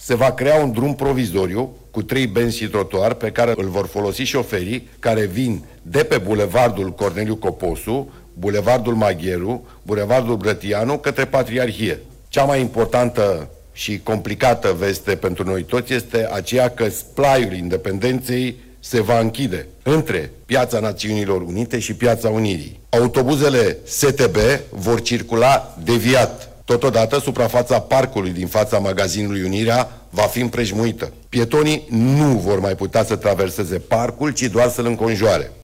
Se va crea un drum provizoriu cu 3 benzi și trotuar pe care îl vor folosi șoferii care vin de pe bulevardul Corneliu Coposu, bulevardul Magheru, bulevardul Brătianu către Patriarhie. Cea mai importantă și complicată veste pentru noi toți este aceea că splaiul Independenței se va închide între Piața Națiunilor Unite și Piața Unirii. Autobuzele STB vor circula deviat. Totodată, suprafața parcului din fața magazinului Unirea va fi împrejmuită. Pietonii nu vor mai putea să traverseze parcul, ci doar să-l înconjoare.